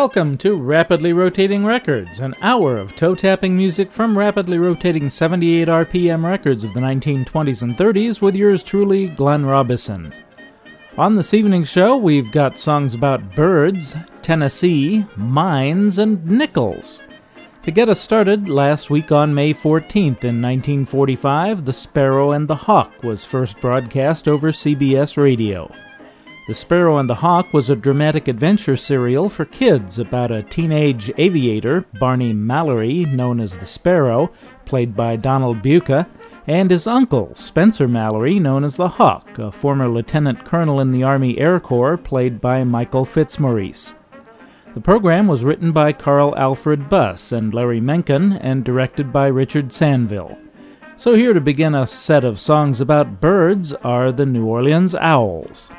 Welcome to Rapidly Rotating Records, an hour of toe-tapping music from rapidly rotating 78 RPM records of the 1920s and 30s with yours truly, Glenn Robison. On this evening's show, we've got songs about birds, Tennessee, mines, and nickels. To get us started, last week on May 14th in 1945, The Sparrow and the Hawk was first broadcast over CBS Radio. The Sparrow and the Hawk was a dramatic adventure serial for kids about a teenage aviator, Barney Mallory, known as the Sparrow, played by Donald Buca, and his uncle, Spencer Mallory, known as the Hawk, a former lieutenant colonel in the Army Air Corps, played by Michael Fitzmaurice. The program was written by Carl Alfred Buss and Larry Menken and directed by Richard Sanville. So here to begin a set of songs about birds are the New Orleans Owls.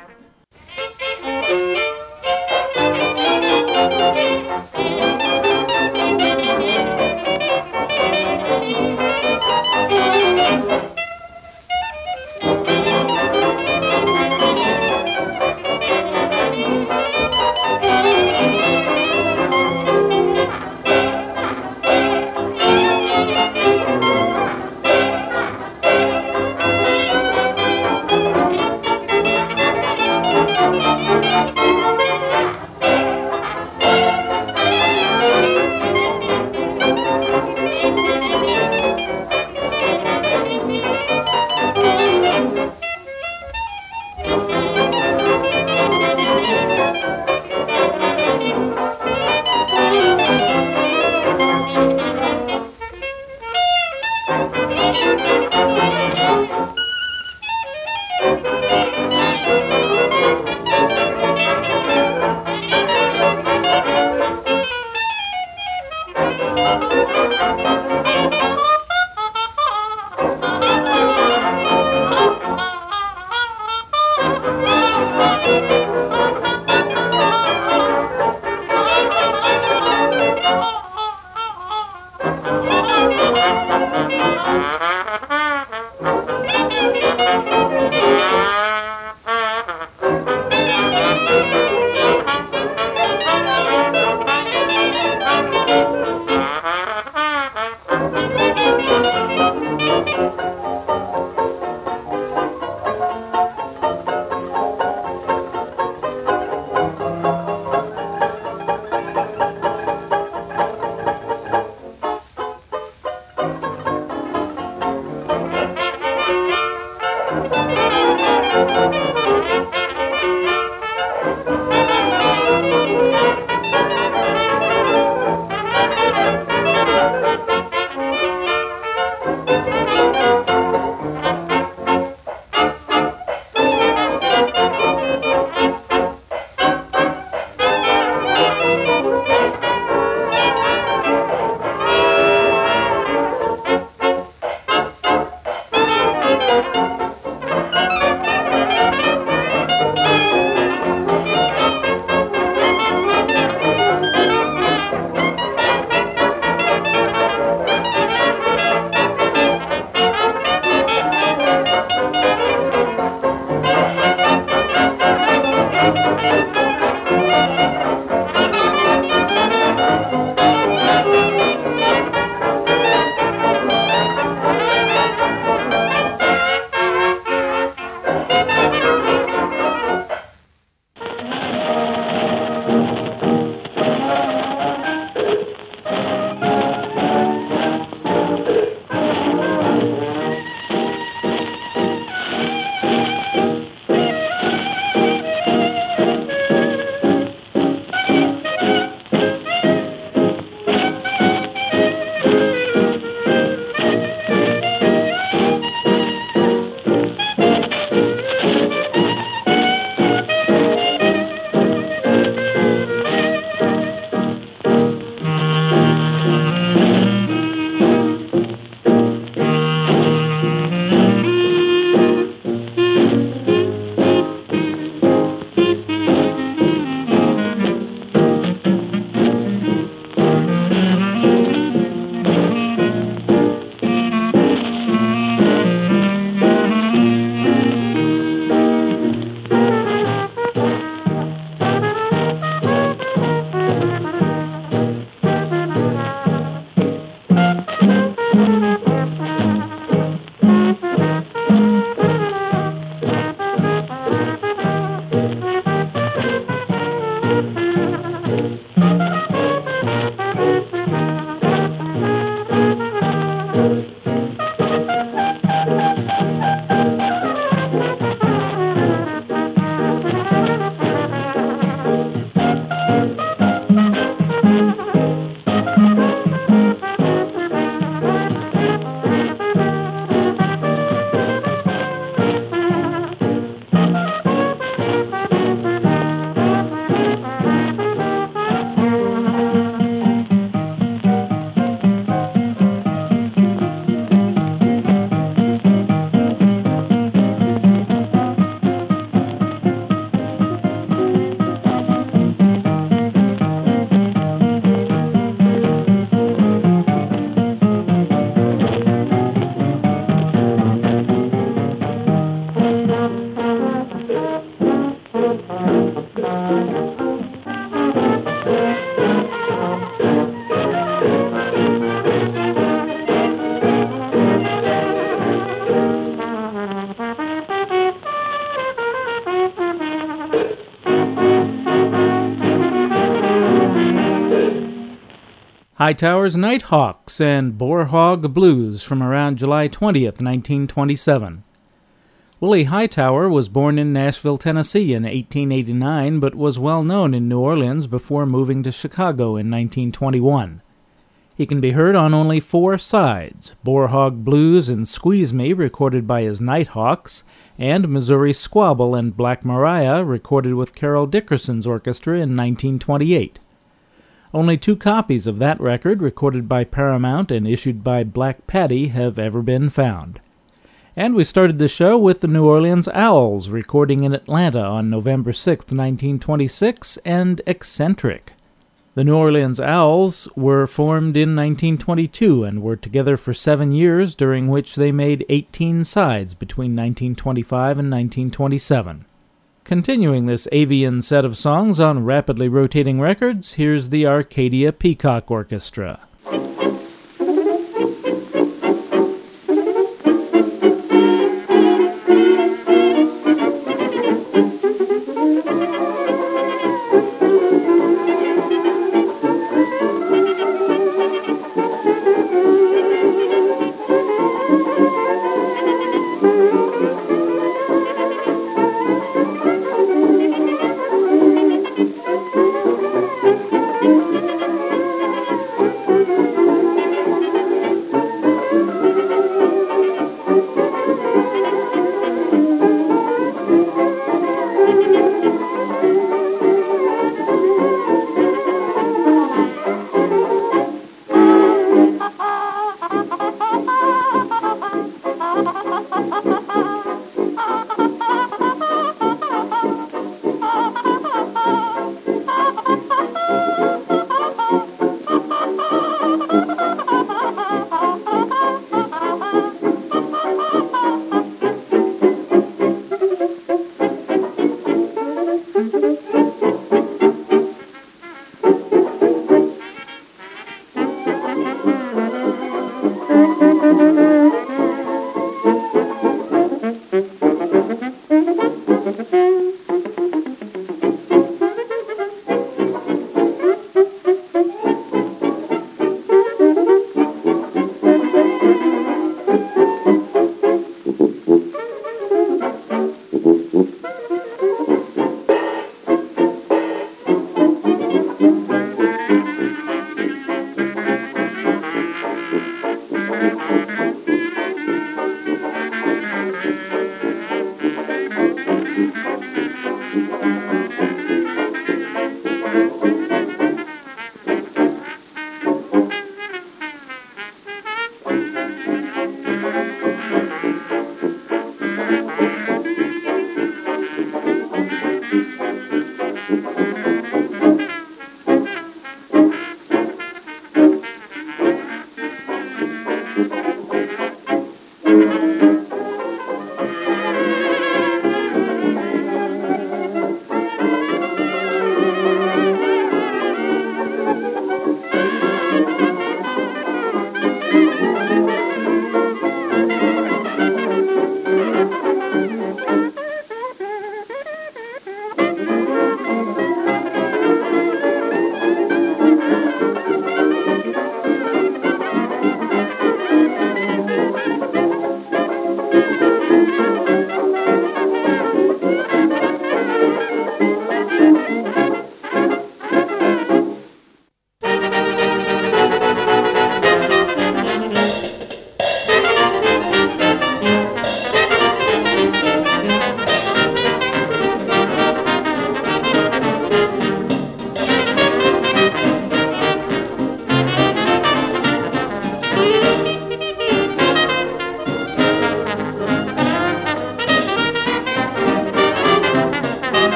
Hightower's Nighthawks and Boar Hog Blues from around July 20th, 1927. Willie Hightower was born in Nashville, Tennessee in 1889, but was well known in New Orleans before moving to Chicago in 1921. He can be heard on only 4 sides: Boar Hog Blues and Squeeze Me, recorded by his Nighthawks, and Missouri Squabble and Black Maria, recorded with Carol Dickerson's orchestra in 1928. Only 2 copies of that record, recorded by Paramount and issued by Black Patty, have ever been found. And we started the show with the New Orleans Owls, recording in Atlanta on November 6, 1926, and Eccentric. The New Orleans Owls were formed in 1922 and were together for 7 years, during which they made 18 sides between 1925 and 1927. Continuing this avian set of songs on Rapidly Rotating Records, here's the Arcadia Peacock Orchestra.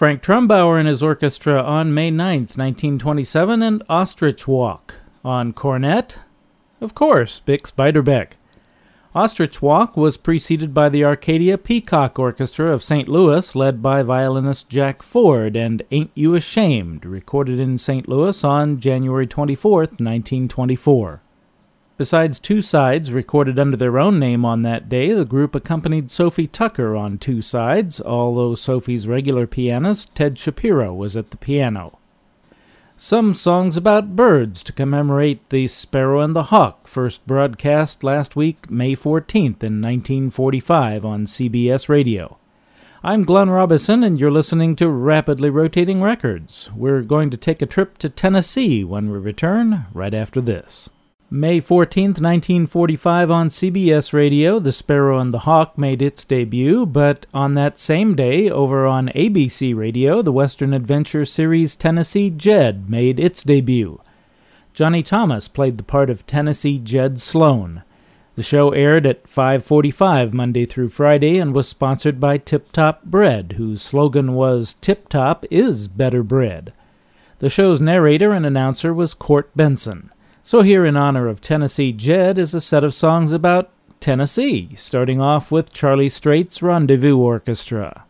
Frank Trumbauer and his orchestra on May 9th, 1927, and Ostrich Walk. On cornet, of course, Bix Beiderbecke. Ostrich Walk was preceded by the Arcadia Peacock Orchestra of St. Louis, led by violinist Jack Ford, and Ain't You Ashamed, recorded in St. Louis on January 24th, 1924. Besides two sides recorded under their own name on that day, the group accompanied Sophie Tucker on two sides, although Sophie's regular pianist, Ted Shapiro, was at the piano. Some songs about birds to commemorate the Sparrow and the Hawk, first broadcast last week, May 14th in 1945 on CBS Radio. I'm Glenn Robison, and you're listening to Rapidly Rotating Records. We're going to take a trip to Tennessee when we return, right after this. May 14th, 1945 on CBS Radio, The Sparrow and the Hawk made its debut, but on that same day, over on ABC Radio, the Western Adventure series Tennessee Jed made its debut. Johnny Thomas played the part of Tennessee Jed Sloan. The show aired at 5:45 Monday through Friday and was sponsored by Tip Top Bread, whose slogan was, "Tip Top is better bread." The show's narrator and announcer was Court Benson. So here in honor of Tennessee Jed is a set of songs about Tennessee, starting off with Charlie Strait's Rendezvous Orchestra.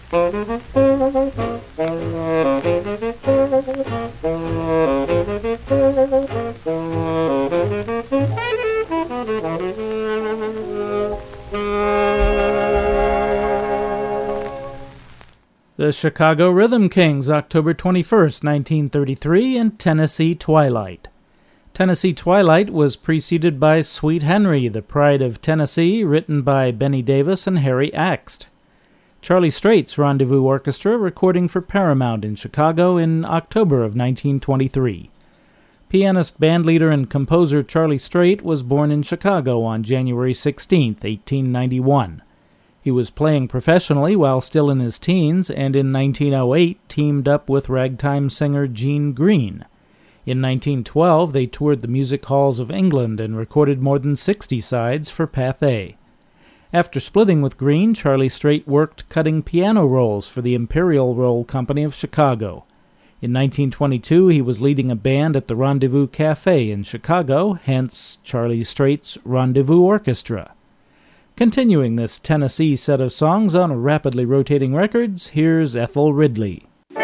The Chicago Rhythm Kings, October 21st, 1933, and Tennessee Twilight. Tennessee Twilight was preceded by Sweet Henry, the Pride of Tennessee, written by Benny Davis and Harry Axt. Charlie Strait's Rendezvous Orchestra, recording for Paramount in Chicago in October of 1923. Pianist, bandleader, and composer Charlie Strait was born in Chicago on January 16, 1891. He was playing professionally while still in his teens, and in 1908 teamed up with ragtime singer Gene Green. In 1912, they toured the music halls of England and recorded more than 60 sides for Pathé. After splitting with Green, Charlie Strait worked cutting piano rolls for the Imperial Roll Company of Chicago. In 1922, he was leading a band at the Rendezvous Cafe in Chicago, hence Charlie Strait's Rendezvous Orchestra. Continuing this Tennessee set of songs on Rapidly Rotating Records, here's Ethel Ridley.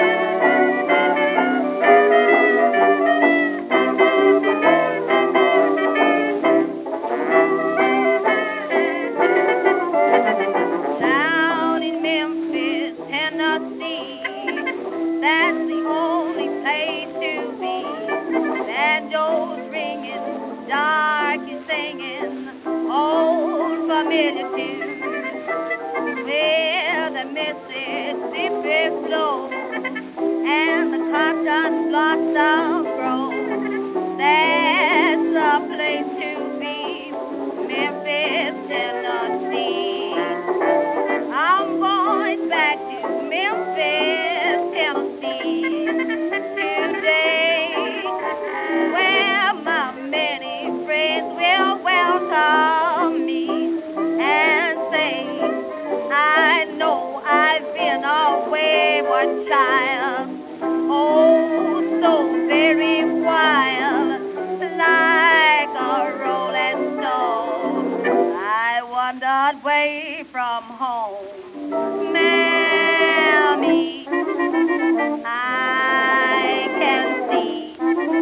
Down in Memphis, Tennessee, that's the only place to be. Banjos ringing, darky singing, old familiar tune, where the Mississippi flows and the cotton blossom grows. That's a place to be, Memphis, Tennessee. I'm going back to Memphis, Tennessee today, where my many friends will welcome me and say, I know I've been a wayward child, oh, so very wild, like a rolling stone. I wandered away from home, Mammy, I can see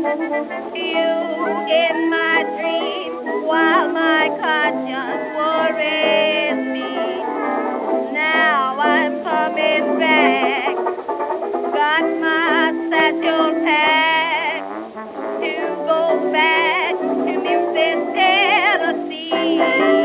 you in my dreams while my conscience worries me. Now I'm coming back, got my satchel packed to go back to Memphis, Tennessee.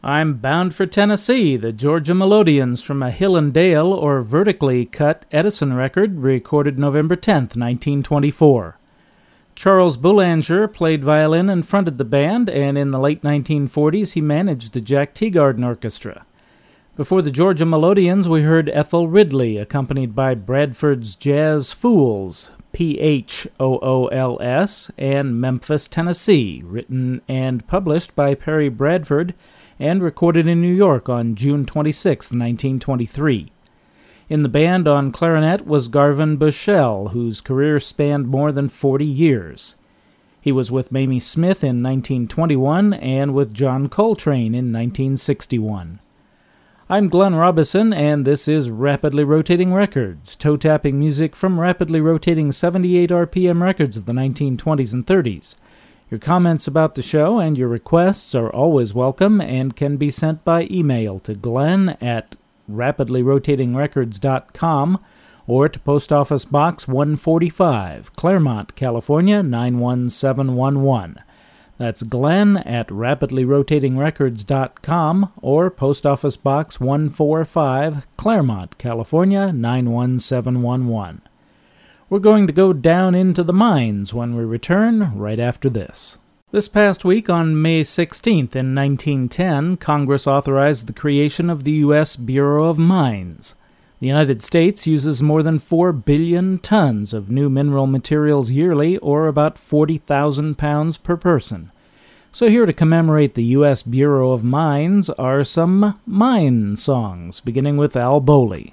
I'm Bound for Tennessee, the Georgia Melodians from a Hill and Dale or vertically cut Edison record recorded November 10th, 1924. Charles Boulanger played violin and fronted the band, and in the late 1940s he managed the Jack Teagarden Orchestra. Before the Georgia Melodians, we heard Ethel Ridley, accompanied by Bradford's Jazz Fools, Phools, and Memphis, Tennessee, written and published by Perry Bradford and recorded in New York on June 26, 1923. In the band on clarinet was Garvin Bushell, whose career spanned more than 40 years. He was with Mamie Smith in 1921 and with John Coltrane in 1961. I'm Glenn Robison, and this is Rapidly Rotating Records, toe-tapping music from rapidly rotating 78 RPM records of the 1920s and 30s. Your comments about the show and your requests are always welcome and can be sent by email to glenn@rapidlyrotatingrecords.com or to Post Office Box 145, Claremont, California 91711. That's glenn@rapidlyrotatingrecords.com or Post Office Box 145, Claremont, California 91711. We're going to go down into the mines when we return right after this. This past week, on May 16th in 1910, Congress authorized the creation of the U.S. Bureau of Mines. The United States uses more than 4 billion tons of new mineral materials yearly, or about 40,000 pounds per person. So here to commemorate the U.S. Bureau of Mines are some mine songs, beginning with Al Bowley.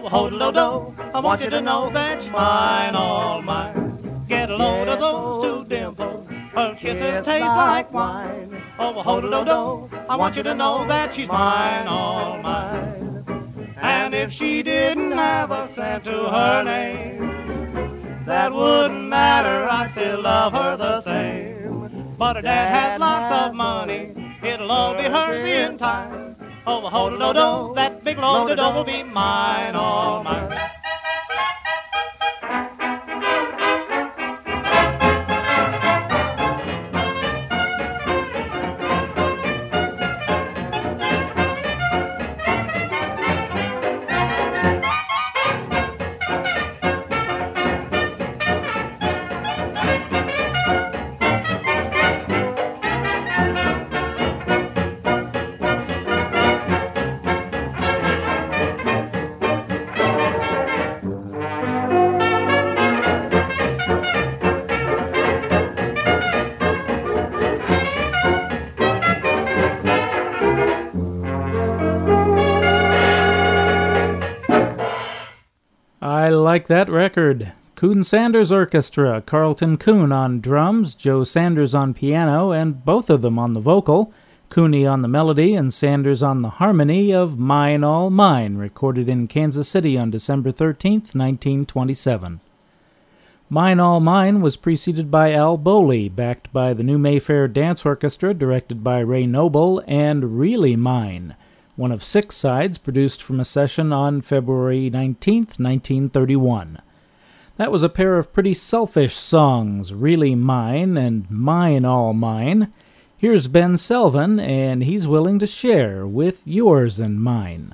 ho-do-do-do, I want you to know that she's mine, all mine. Get a load of those two dimples, her kisses taste like wine. Oh, ho-do-do-do, I want you to know that she's mine, all mine. And if she didn't have a cent to her name, that wouldn't matter, I'd still love her the same. But her dad has lots of money, it'll all be hers in time. Oh, ho-do-do-do, that big load of dough will be mine, all mine. I like that record. Coon Sanders Orchestra, Carlton Coon on drums, Joe Sanders on piano, and both of them on the vocal, Cooney on the melody and Sanders on the harmony of Mine All Mine, recorded in Kansas City on December 13th, 1927. Mine All Mine was preceded by Al Bowley, backed by the New Mayfair Dance Orchestra, directed by Ray Noble, and Really Mine, one of 6 sides produced from a session on February 19th, 1931. That was a pair of pretty selfish songs, Really Mine and Mine All Mine. Here's Ben Selvin, and he's willing to share with yours and mine.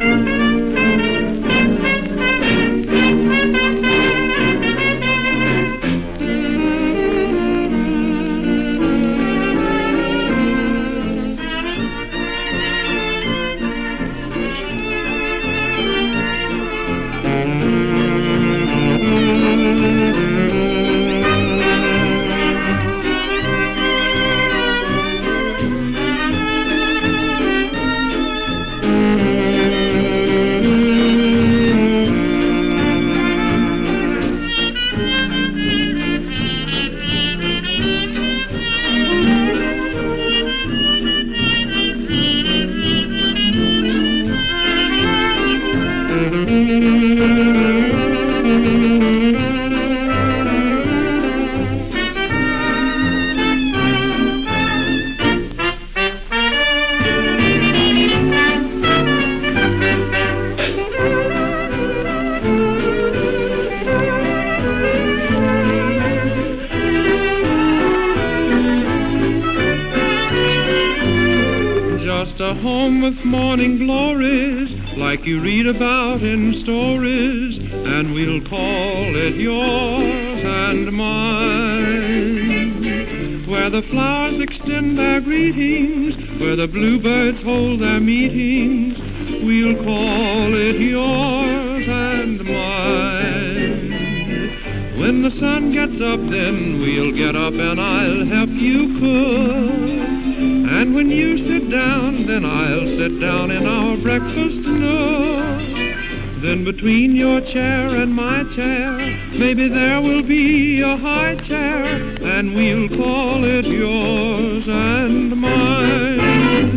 A home with morning glories, like you read about in stories, and we'll call it yours and mine. Where the flowers extend their greetings, where the bluebirds hold their meetings, we'll call it yours and mine. When the sun gets up, then we'll get up and I'll help you cook. And when you sit down, then I'll sit down in our breakfast nook. Then between your chair and my chair, maybe there will be a high chair, and we'll call it yours and mine.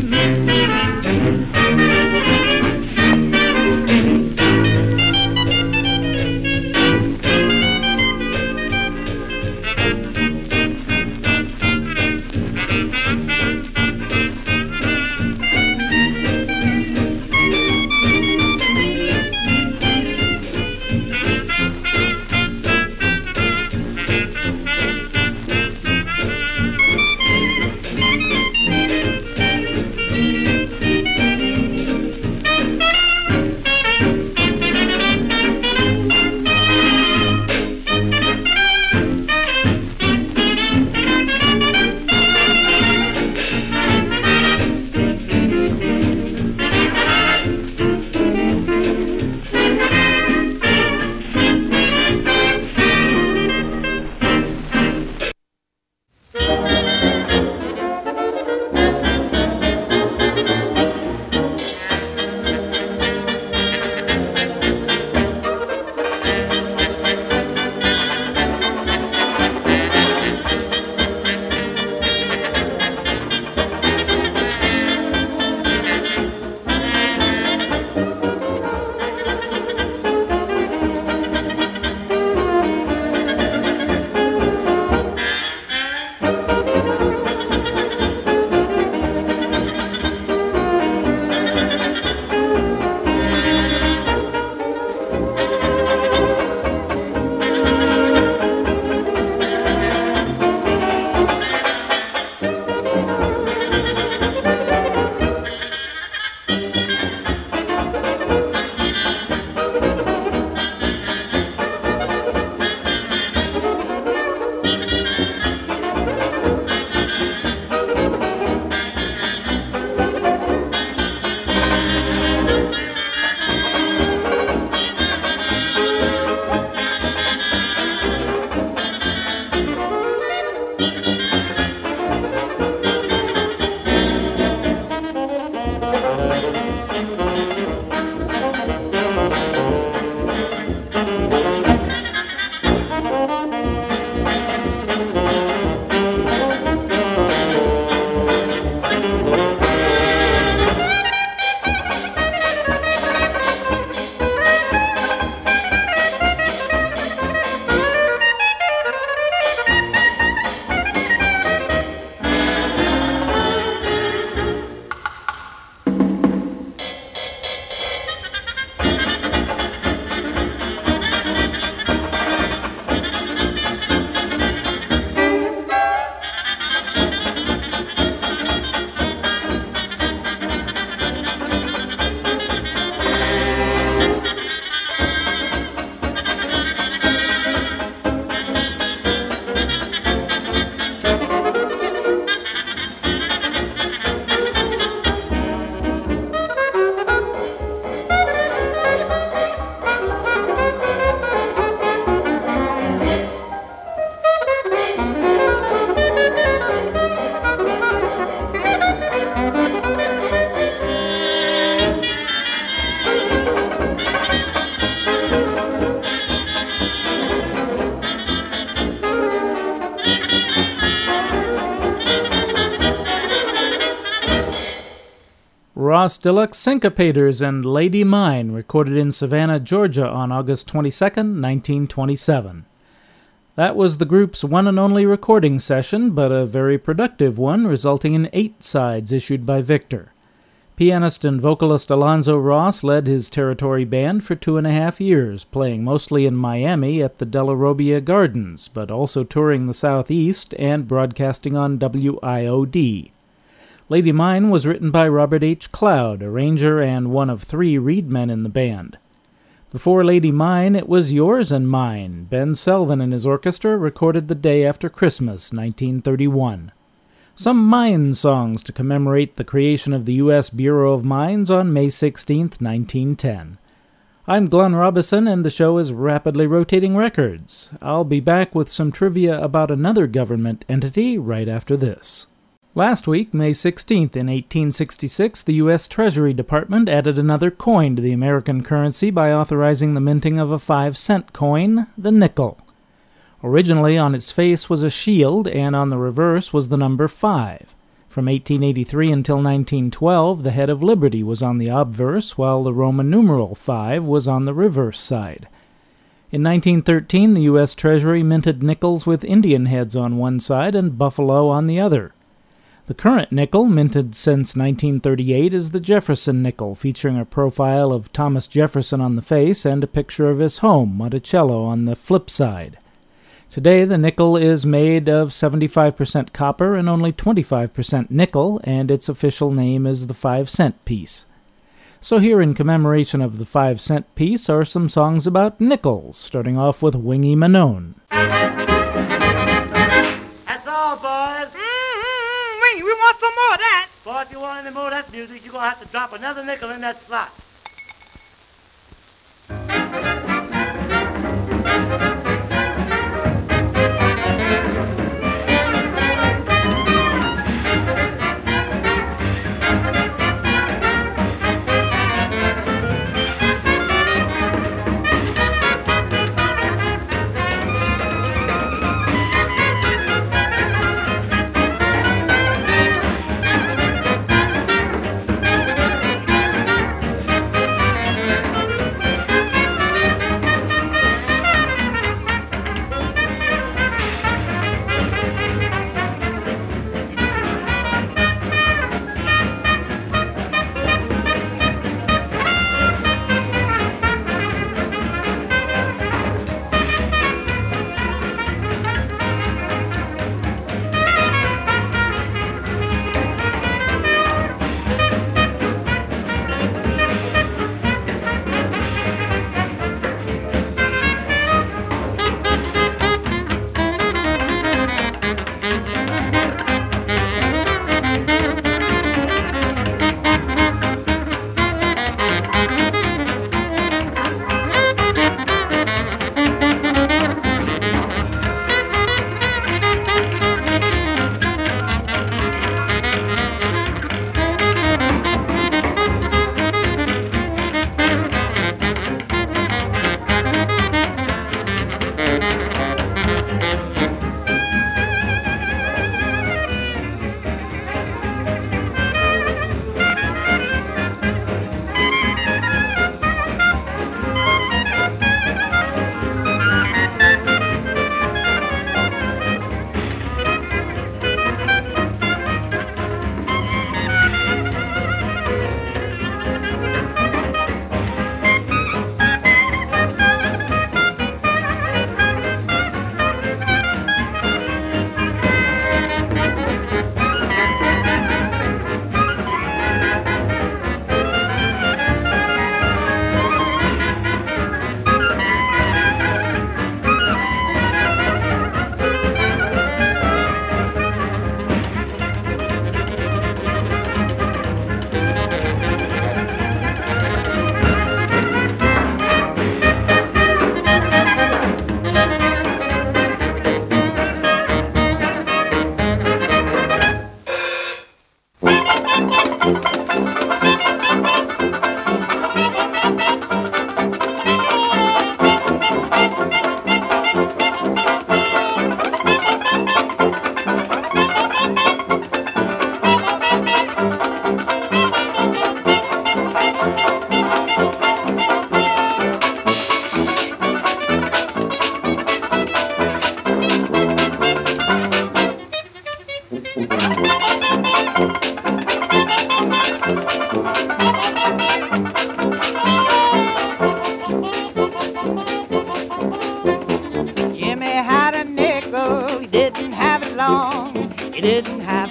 Ross Deluxe Syncopators and Lady Mine, recorded in Savannah, Georgia on August 22, 1927. That was the group's one and only recording session, but a very productive one, resulting in 8 sides issued by Victor. Pianist and vocalist Alonzo Ross led his territory band for 2.5 years, playing mostly in Miami at the De La Robbia Gardens, but also touring the Southeast and broadcasting on WIOD. Lady Mine was written by Robert H. Cloud, arranger and one of 3 reedmen in the band. Before Lady Mine, it was Yours and Mine. Ben Selvin and his orchestra recorded the day after Christmas, 1931. Some mine songs to commemorate the creation of the U.S. Bureau of Mines on May 16, 1910. I'm Glenn Robison, and the show is Rapidly Rotating Records. I'll be back with some trivia about another government entity right after this. Last week, May 16th, in 1866, the U.S. Treasury Department added another coin to the American currency by authorizing the minting of a 5-cent coin, the nickel. Originally, on its face was a shield, and on the reverse was the number 5. From 1883 until 1912, the head of Liberty was on the obverse, while the Roman numeral 5 was on the reverse side. In 1913, the U.S. Treasury minted nickels with Indian heads on one side and buffalo on the other. The current nickel, minted since 1938, is the Jefferson nickel, featuring a profile of Thomas Jefferson on the face and a picture of his home, Monticello, on the flip side. Today, the nickel is made of 75% copper and only 25% nickel, and its official name is the 5-cent piece. So here, in commemoration of the 5-cent piece, are some songs about nickels, starting off with Wingy Manone. That's all, boys. Wingy, we want some more of that. Boy, if you want any more of that music, you're going to have to drop another nickel in that slot.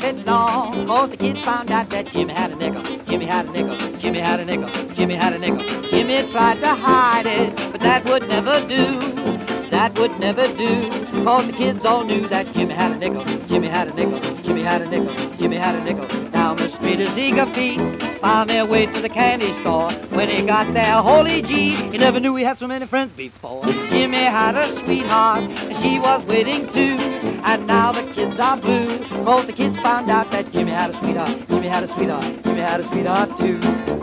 catch on. Cause the kids found out that Jimmy had a nickel. Jimmy had a nickel. Jimmy had a nickel. Jimmy had a nickel. Jimmy tried to hide it, but that would never do. That would never do. Cause the kids all knew that Jimmy had a nickel. Jimmy had a nickel. Jimmy had a nickel. Jimmy had a nickel. Down the street his eager feet found their way to the candy store. When he got there, holy gee, he never knew he had so many friends before. Jimmy had a sweetheart, and she was waiting too. And now the kids are blue, cause the kids found out that Jimmy had a sweetheart. Jimmy had a sweetheart. Jimmy had a sweetheart too.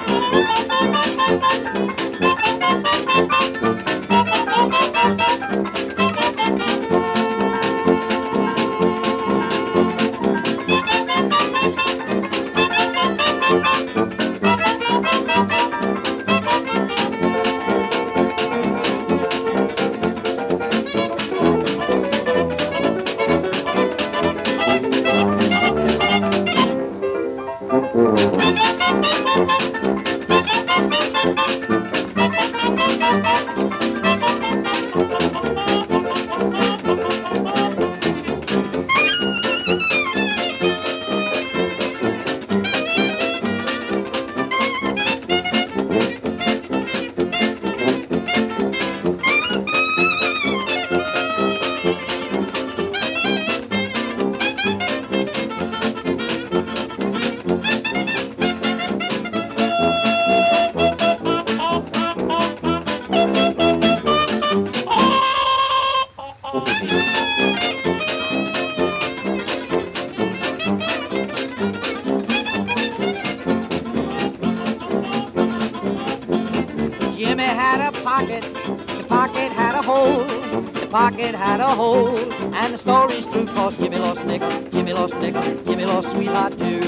Jimmy had a pocket, the pocket had a hole, the pocket had a hole, and the story's true cause Jimmy lost a nickel, Jimmy lost a nickel, Jimmy lost a sweetheart too.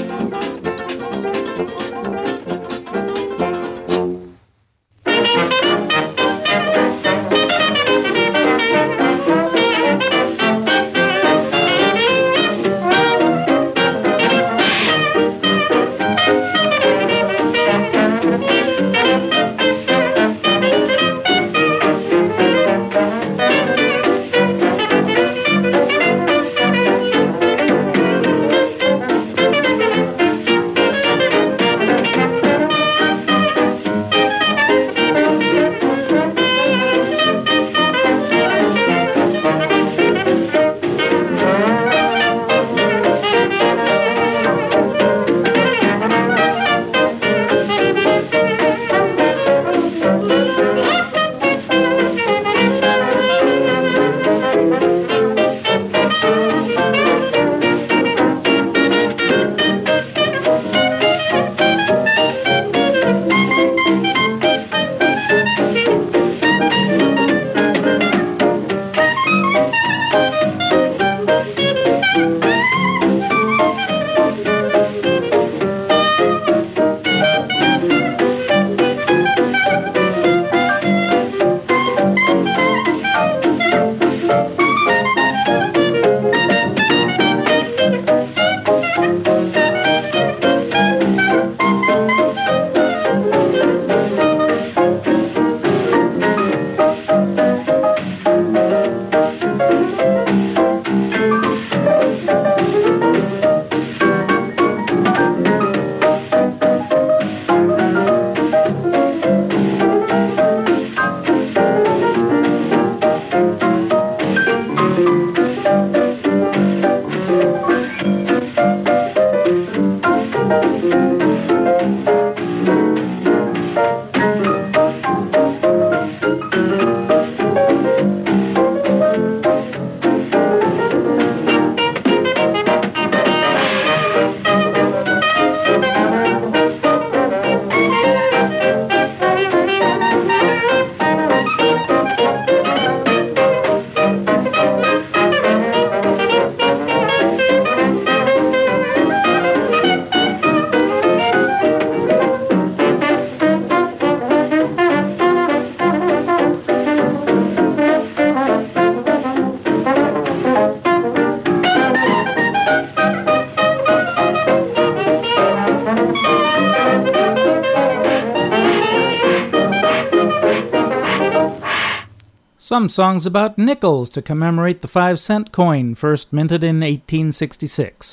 Some songs about nickels to commemorate the 5-cent coin first minted in 1866.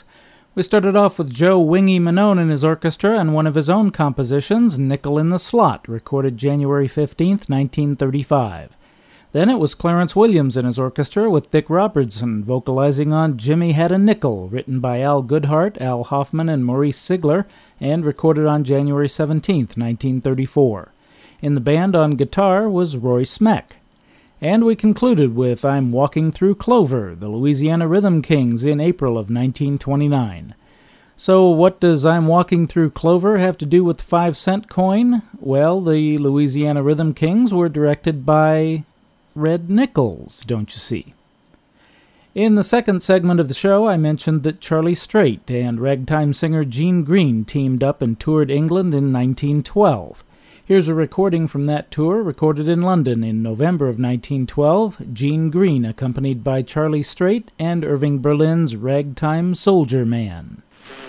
We started off with Joe Wingy Manone and his orchestra and one of his own compositions, Nickel in the Slot, recorded January 15th, 1935. Then it was Clarence Williams and his orchestra with Dick Robertson vocalizing on Jimmy Had a Nickel, written by Al Goodhart, Al Hoffman, and Maurice Sigler, and recorded on January 17th, 1934. In the band on guitar was Roy Smeck. And we concluded with I'm Walking Through Clover, the Louisiana Rhythm Kings, in April of 1929. So what does I'm Walking Through Clover have to do with the 5-cent coin? Well, the Louisiana Rhythm Kings were directed by Red Nichols, don't you see? In the second segment of the show, I mentioned that Charlie Straight and ragtime singer Gene Green teamed up and toured England in 1912. Here's a recording from that tour, recorded in London in November of 1912, Gene Green accompanied by Charlie Straight and Irving Berlin's Ragtime Soldier Man.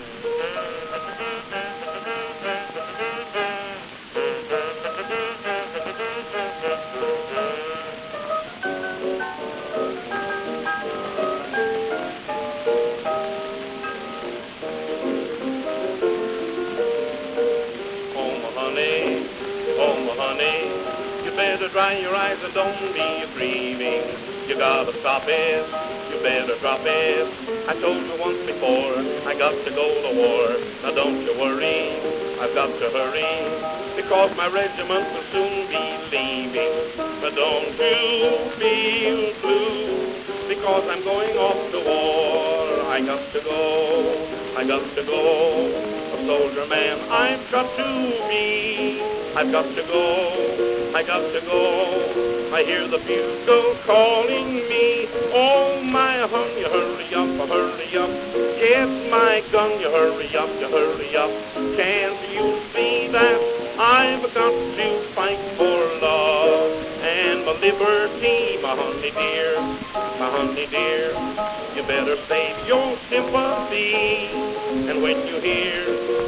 Dry your eyes and don't be grieving. You gotta stop it, you better drop it. I told you once before, I got to go to war. Now don't you worry, I've got to hurry, because my regiment will soon be leaving. But don't you feel blue, because I'm going off to war. I got to go, I got to go. A soldier man I've got to be. I've got to go, I got to go. I hear the bugle calling me. Oh, my hun, you hurry up, hurry up. Yes, my gun, you hurry up, you hurry up. Can't you see that I've got to fight for love and my liberty, my honey dear, my honey dear. You better save your sympathy. And when you hear,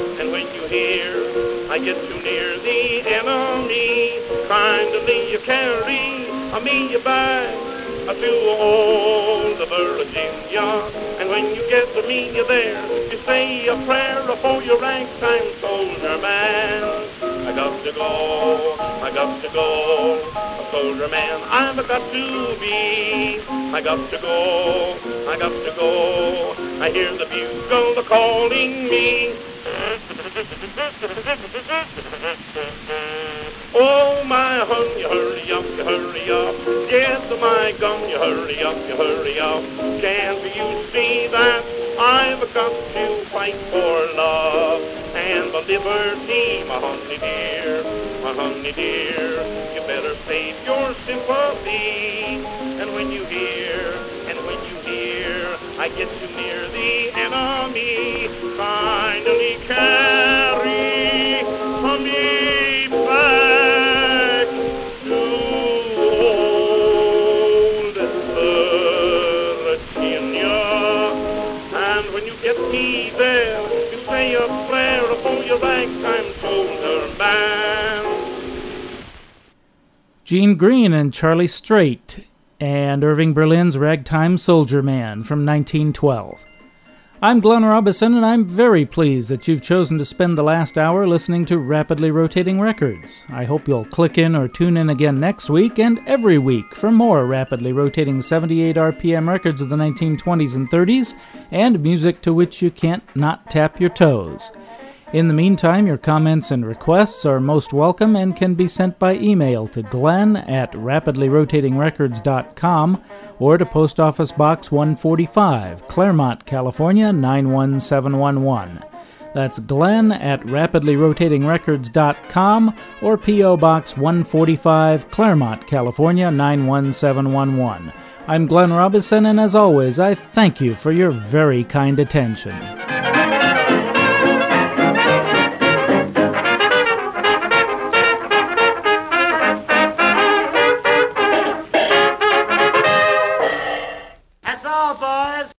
I get too near the enemy, kindly you carry me back to old Virginia. And when you get to me there, you say a prayer for your ragtime soldier man. I got to go, I got to go. A soldier man I've got to be. I got to go, I got to go. I hear the bugle calling me. Oh, my hun, you hurry up, you hurry up. Yes, my gun, you hurry up, you hurry up. Can't you see that I've got to fight for love and my liberty, my honey dear, my honey dear. You better save your sympathy. And when you hear, I get too near the enemy, finally carry me back to old Virginia. And when you get me there, you say a prayer for your ragtime soldier man. Gene Green and Charlie Straight and Irving Berlin's Ragtime Soldier Man from 1912. I'm Glenn Robison, and I'm very pleased that you've chosen to spend the last hour listening to Rapidly Rotating Records. I hope you'll click in or tune in again next week and every week for more rapidly rotating 78 RPM records of the 1920s and 30s and music to which you can't not tap your toes. In the meantime, your comments and requests are most welcome and can be sent by email to glenn@rapidlyrotatingrecords.com or to Post Office Box 145, Claremont, California 91711. That's glenn@rapidlyrotatingrecords.com or P.O. Box 145, Claremont, California 91711. I'm Glenn Robison, and as always, I thank you for your very kind attention.